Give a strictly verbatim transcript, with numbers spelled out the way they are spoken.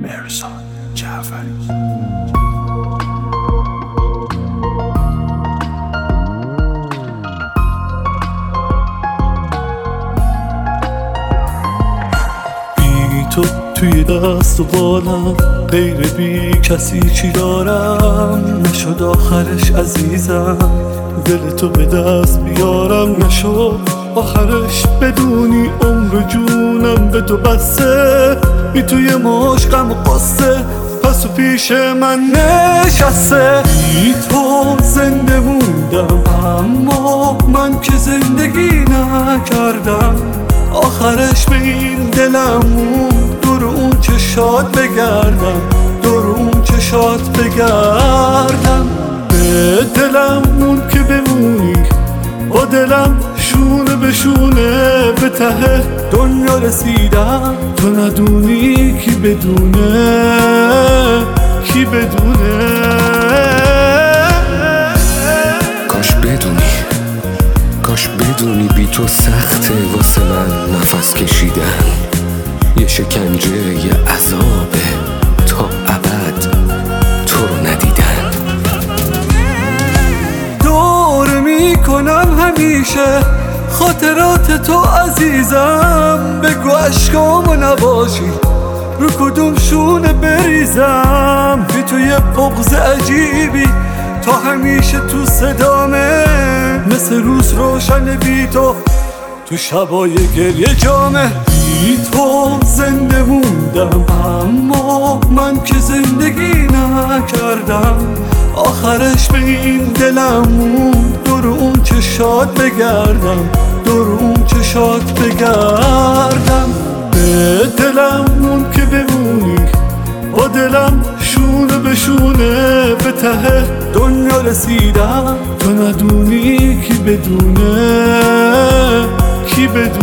مرزاد جعفری. تو توی دست و بالم غیر بی کسی چی دارم، نشد آخرش عزیزم دل تو به دست بیارم، نشد آخرش بدونی عمر جونم به تو بسته، بی توی مشقم و قصه پس و پیش من نشسته. بی تو زنده موندم اما من که زندگی نکردم، آخرش به این دلم موند دور اون چشات بگردم، دور اون چشات بگردم. به دلم موند که بمونی با دلم شونه به شونه به ته دنیا رسیدم، تو ندونی کی بدونه کی بدونه. کاش بدونی کاش بدونی بی تو سخته واسه من نفس کشیدن، یه شکنجه یه عذابه تا ابد تو رو ندیدن. دور میکنم همیشه خاطرات تو عزیزم، بگو عشقامو نباشی رو کدوم شونه بریزم، بی تو یه بغض عجیبی تا همیشه تو صدامه، مثل روز روشن بی تو تو شبای گریه جامه. بی تو زنده موندم اما من که زندگی نکردم، آخرش به این دلم موند دور اون چشات بگردم، دور اون چشات بگردم. به دلم موند که بمونی با دلم شونه به شونه به ته دنیا رسیدم، تو ندونی کی بدونه کی بدونه.